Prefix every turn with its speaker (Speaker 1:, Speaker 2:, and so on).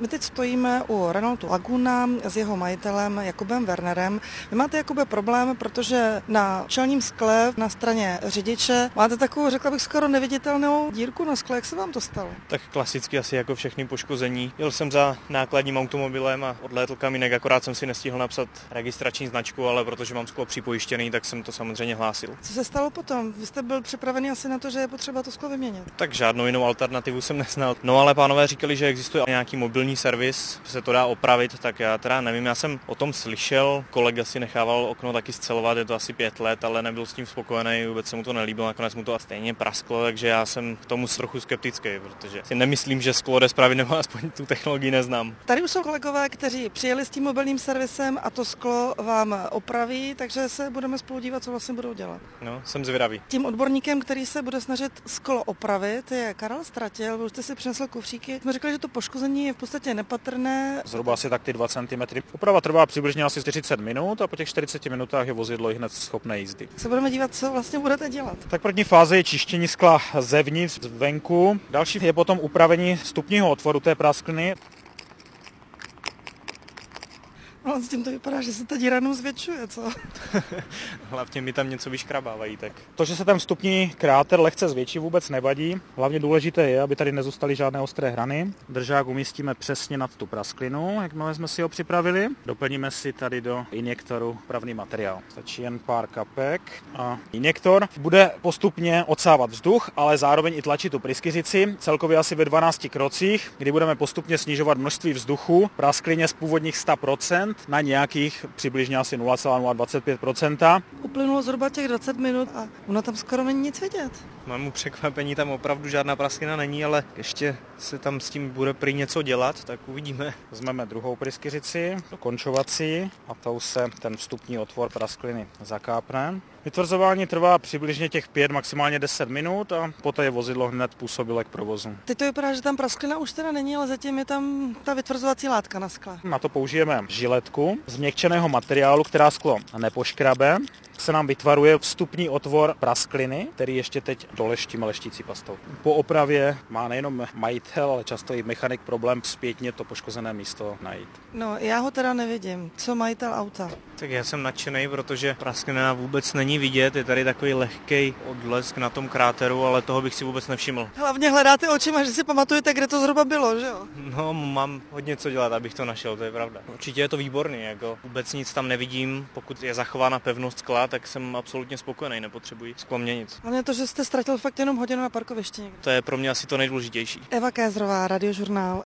Speaker 1: My teď stojíme u Renaultu Laguna s jeho majitelem Jakubem Wernerem. Vy máte, Jakube, problém, protože na čelním skle na straně řidiče máte takovou, řekla bych, skoro neviditelnou dírku na skle. Jak se vám to stalo?
Speaker 2: Tak klasicky asi jako všechny poškození. Jel jsem za nákladním automobilem a odlétl kamínek, akorát jsem si nestihl napsat registrační značku, ale protože mám sklo připojištěný, tak jsem to samozřejmě hlásil.
Speaker 1: Co se stalo potom? Vy jste byl připravený asi na to, že je potřeba to sklo vyměnit.
Speaker 2: Tak žádnou jinou alternativu jsem neznal. No ale pánové říkali, že existuje nějaký mobilní servis, že se to dá opravit, tak já teda nevím, já jsem o tom slyšel, kolega si nechával okno taky scelovat, je to asi 5 let, ale nebyl s tím spokojený, vůbec se mu to nelíbilo, nakonec mu to stejně prasklo, takže já jsem k tomu trochu skeptický, protože si nemyslím, že sklo jde spravit, nebo aspoň tu technologii neznám.
Speaker 1: Tady už jsou kolegové, kteří přijeli s tím mobilním servisem a to sklo vám opraví, takže se budeme spolu dívat, co vlastně budou dělat.
Speaker 2: No, jsem zvědavý.
Speaker 1: Tím odborníkem, který se bude snažit sklo opravit, je Karel Stratil. Vy už jste si přinesl kufříky. Jsme řekli, že to poškození je v podstatě nepatrné.
Speaker 3: Zhruba asi tak ty 2 cm. Oprava trvá přibližně asi 40 minut a po těch 40 minutách je vozidlo hned schopné jízdy.
Speaker 1: Se budeme dívat, co vlastně budete dělat.
Speaker 3: Tak první fáze je čištění skla zevnitř, zvenku. Další je potom upravení vstupního otvoru té praskliny.
Speaker 1: Ale s tím to vypadá, že se ta díra zvětšuje, co?
Speaker 2: Hlavně mi tam něco vyškrabávají, tak.
Speaker 3: To, že se ten vstupní kráter lehce zvětší, vůbec nevadí. Hlavně důležité je, aby tady nezůstaly žádné ostré hrany. Držák umístíme přesně nad tu prasklinu, jakmile jsme si ho připravili. Doplníme si tady do injektoru pravný materiál. Stačí jen pár kapek a injektor bude postupně odsávat vzduch, ale zároveň i tlačit tu pryskyřici, celkově asi ve 12 krocích, kdy budeme postupně snižovat množství vzduchu v prasklině z původních 100% na nějakých přibližně asi 0,025%.
Speaker 1: Uplynulo zhruba těch 20 minut a ono tam skoro není nic vidět.
Speaker 2: Mému překvapení tam opravdu žádná prasklina není, ale ještě se tam s tím bude prý něco dělat, tak uvidíme.
Speaker 3: Vezmeme druhou pryskyřici, dokončovací, a tou se ten vstupní otvor praskliny zakápne. Vytvrzování trvá přibližně těch 5, maximálně 10 minut a poté je vozidlo hned působilé k provozu.
Speaker 1: Teď to vypadá, že tam prasklina už teda není, ale zatím je tam ta vytvrzovací látka na skle.
Speaker 3: Na to použijeme žiletku z měkčeného materiálu, která sklo nepoškrabe. Se nám vytvaruje vstupní otvor praskliny, který ještě teď doleštíme leštící pastou. Po opravě má nejenom majitel, ale často i mechanik problém zpětně to poškozené místo najít.
Speaker 1: No, já ho teda nevidím. Co majitel auta?
Speaker 2: Tak já jsem nadšenej, protože prasklina vůbec není vidět, je tady takový lehkej odlesk na tom kráteru, ale toho bych si vůbec nevšiml.
Speaker 1: Hlavně hledáte očima, že si pamatujete, kde to zhruba bylo, že jo?
Speaker 2: No, mám hodně co dělat, abych to našel, to je pravda. Určitě je to výborný, jako vůbec nic tam nevidím, pokud je zachována pevnost skla, tak jsem absolutně spokojený, nepotřebuji sklo měnit.
Speaker 1: Hlavně to, že jste ztratil fakt jenom hodinu na parkovišti někde.
Speaker 2: To je pro mě asi to nejdůležitější.
Speaker 1: Eva Kézrová, Radiožurnál.